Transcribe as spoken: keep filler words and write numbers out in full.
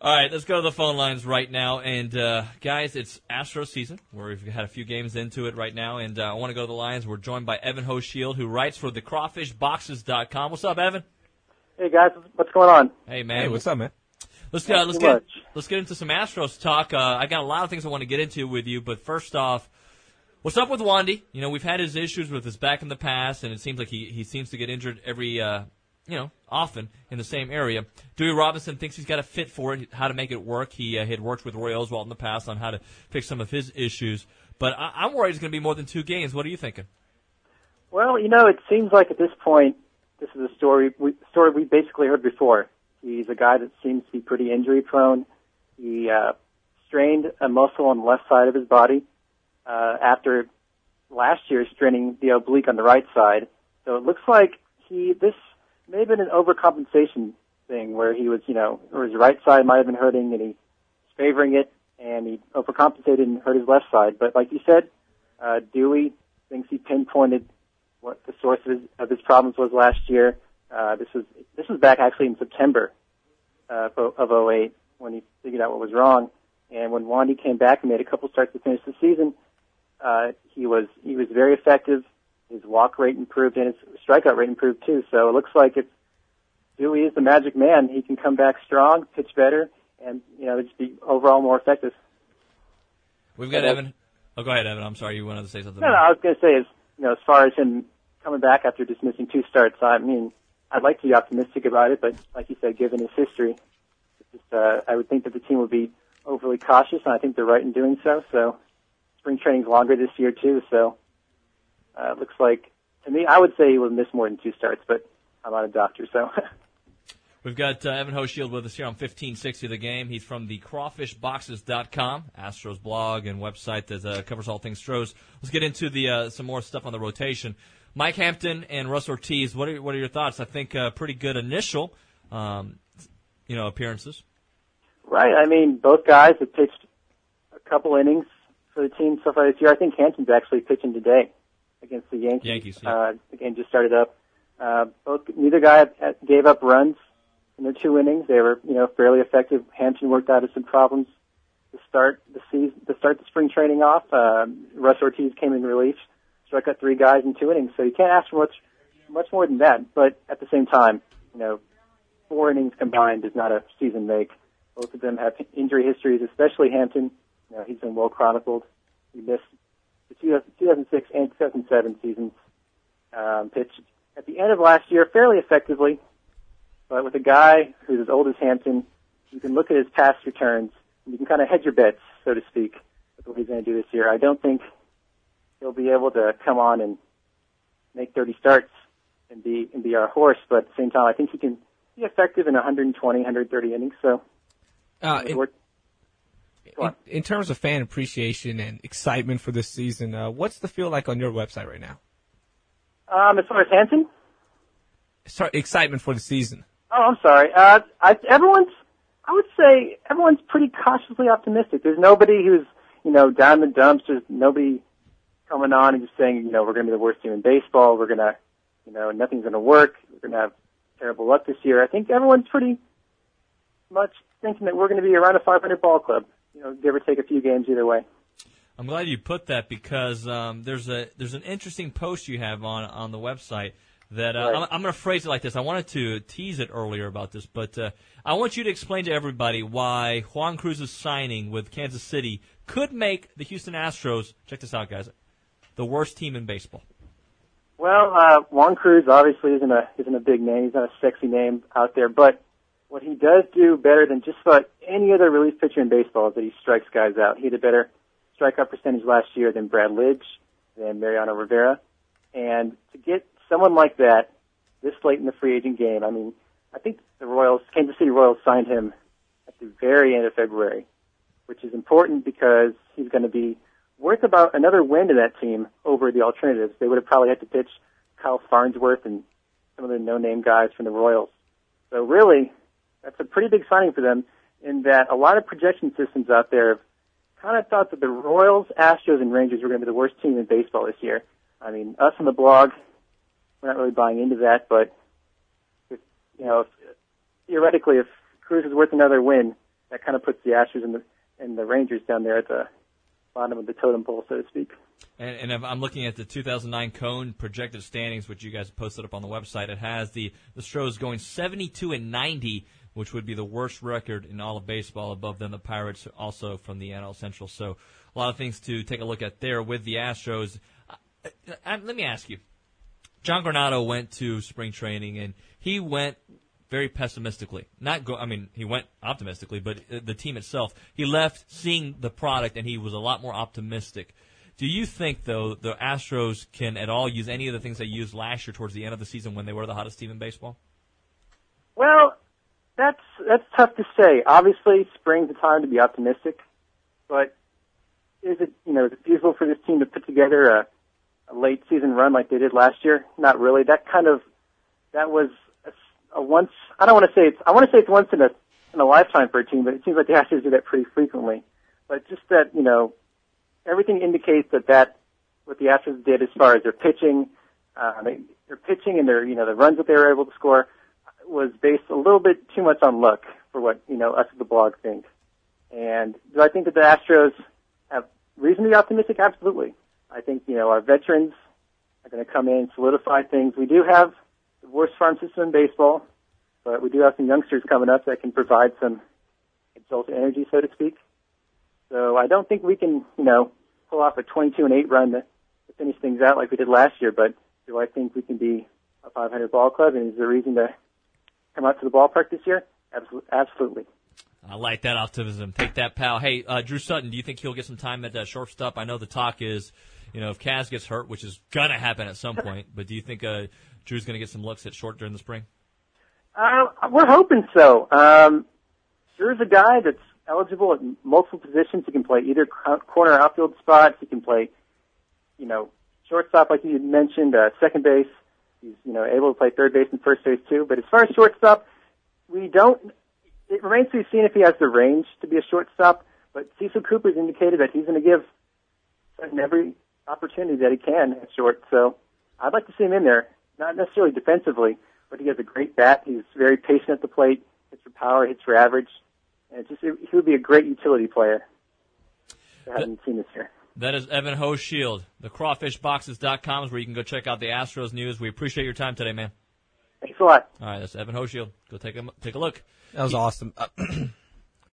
All right, let's go to the phone lines right now. And, uh, guys, it's Astros season. We've had a few games into it right now. And uh, I want to go to the lines. We're joined by Evan Hoshield, who writes for the crawfish boxes dot com. What's up, Evan? Hey, guys. What's going on? Hey, man. Hey, what's up, man? Let's, uh, let's, get, let's get into some Astros talk. Uh, I got a lot of things I want to get into with you. But first off, what's up with Wandy? You know, we've had his issues with his back in the past, and it seems like he, he seems to get injured every uh, – you know, often in the same area. Dewey Robinson thinks he's got a fit for it, how to make it work. He uh, had worked with Roy Oswalt in the past on how to fix some of his issues. But I- I'm worried it's going to be more than two games. What are you thinking? Well, you know, it seems like at this point, this is a story we, story we basically heard before. He's a guy that seems to be pretty injury prone. He uh, strained a muscle on the left side of his body uh, after last year straining the oblique on the right side. So it looks like he this may have been an overcompensation thing where he was, you know, or his right side might have been hurting and he was favoring it and he overcompensated and hurt his left side. But like you said, uh, Dewey thinks he pinpointed what the source of his, of his problems was last year. Uh, this was, this was back actually in September, uh, of oh eight when he figured out what was wrong. And when Wandy came back and made a couple starts to finish the season, uh, he was, he was very effective. His walk rate improved and his strikeout rate improved too. So it looks like if Dewey is the magic man, he can come back strong, pitch better, and you know just be overall more effective. We've got Evan. Oh, go ahead, Evan. I'm sorry, you wanted to say something. No, no, I was going to say is you know as far as him coming back after just missing two starts, I mean I'd like to be optimistic about it, but like you said, given his history, it's just, uh, I would think that the team would be overly cautious, and I think they're right in doing so. So spring training's longer this year too, so. Uh, looks like, to me, I would say he would miss more than two starts, but I'm not a doctor, so. We've got uh, Evan Hoshield with us here on fifteen sixty The Game. He's from the crawfish boxes dot com, Astros blog and website that uh, covers all things Stros. Let's get into the uh, some more stuff on the rotation. Mike Hampton and Russ Ortiz, what are, what are your thoughts? I think uh, pretty good initial, um, you know, appearances. Right. I mean, both guys have pitched a couple innings for the team so far this year. I think Hampton's actually pitching today against the Yankees. Yankees, yeah. Uh, the game just started up. Uh, both, neither guy gave up runs in their two innings. They were, you know, fairly effective. Hampton worked out of some problems to start the season, to start the spring training off. Uh, Russ Ortiz came in relief, struck out three guys in two innings. So you can't ask for much, much more than that. But at the same time, you know, four innings combined does not a season make. Both of them have injury histories, especially Hampton. You know, he's been well chronicled. He missed the two thousand six and two thousand seven seasons, um, pitched at the end of last year fairly effectively, but with a guy who's as old as Hampton, you can look at his past returns, and you can kind of hedge your bets, so to speak, with what he's going to do this year. I don't think he'll be able to come on and make thirty starts and be and be our horse, but at the same time, I think he can be effective in one twenty, one thirty innings, so uh, it, In, in terms of fan appreciation and excitement for this season, uh, what's the feel like on your website right now? Um, as far as Hampton? Sorry, excitement for the season. Oh, I'm sorry. Uh, I, everyone's, I would say everyone's pretty cautiously optimistic. There's nobody who's, you know, down in the dumps. There's nobody coming on and just saying, you know, we're going to be the worst team in baseball. We're going to, you know, nothing's going to work. We're going to have terrible luck this year. I think everyone's pretty much thinking that we're going to be around a five hundred ball club. You know, give or take a few games either way. I'm glad you put that because um, there's a there's an interesting post you have on on the website that uh, right. I'm, I'm going to phrase it like this. I wanted to tease it earlier about this, but uh, I want you to explain to everybody why Juan Cruz's signing with Kansas City could make the Houston Astros, check this out, guys, the worst team in baseball. Well, uh, Juan Cruz obviously isn't a isn't a big name. He's not a sexy name out there, but what he does do better than just about any other relief pitcher in baseball is that he strikes guys out. He had a better strikeout percentage last year than Brad Lidge, than Mariano Rivera. And to get someone like that this late in the free agent game, I mean, I think the Royals, Kansas City Royals signed him at the very end of February, which is important because he's going to be worth about another win to that team over the alternatives. They would have probably had to pitch Kyle Farnsworth and some of the no-name guys from the Royals. So really, that's a pretty big signing for them in that a lot of projection systems out there have kind of thought that the Royals, Astros, and Rangers were going to be the worst team in baseball this year. I mean, us on the blog, we're not really buying into that, but if, you know, if, theoretically, if Cruz is worth another win, that kind of puts the Astros and the and the Rangers down there at the bottom of the totem pole, so to speak. And, and if I'm looking at the two thousand nine Cone projected standings, which you guys posted up on the website. It has the the Stros going seventy-two and ninety, which would be the worst record in all of baseball. Above them, the Pirates, also from the N L Central. So a lot of things to take a look at there with the Astros. Uh, uh, let me ask you. John Granado went to spring training, and he went very pessimistically. Not go. I mean, he went optimistically, but the team itself, he left seeing the product, and he was a lot more optimistic. Do you think, though, the Astros can at all use any of the things they used last year towards the end of the season when they were the hottest team in baseball? Well, that's that's tough to say. Obviously, spring's the time to be optimistic, but is it you know is it feasible for this team to put together a, a late season run like they did last year? Not really. That kind of that was a, a once. I don't want to say it's. I want to say it's once in a in a lifetime for a team, but it seems like the Astros do that pretty frequently. But just that you know. Everything indicates that that what the Astros did as far as their pitching, uh, they, their pitching and their you know the runs that they were able to score was based a little bit too much on luck for what you know us at the blog think. And do I think that the Astros have reason to be optimistic? Absolutely. I think you know our veterans are going to come in and solidify things. We do have the worst farm system in baseball, but we do have some youngsters coming up that can provide some exalted energy, so to speak. So I don't think we can, you know, pull off a twenty-two and eight run to, to finish things out like we did last year. But do I think we can be a five hundred ball club? And is there a reason to come out to the ballpark this year? Absolutely. I like that optimism. Take that, pal. Hey, uh, Drew Sutton, do you think he'll get some time at uh, shortstop? I know the talk is, you know, if Kaz gets hurt, which is gonna happen at some point. But do you think uh, Drew's gonna get some looks at short during the spring? Uh, we're hoping so. Um, Drew's a guy that's eligible at multiple positions. He can play either corner outfield spots. He can play, you know, shortstop like you mentioned, uh, second base. He's, you know, able to play third base and first base too. But as far as shortstop, we don't, it remains to be seen if he has the range to be a shortstop. But Cecil Cooper's indicated that he's going to give Sutton every opportunity that he can at short. So I'd like to see him in there, not necessarily defensively, but he has a great bat. He's very patient at the plate, hits for power, hits for average. And it's just, he would be a great utility player. I haven't seen this year. That is Evan Hoshield. The crawfish boxes dot com is where you can go check out the Astros news. We appreciate your time today, man. Thanks a lot. All right, that's Evan Hoshield. Go take a, take a look. That was awesome. Uh,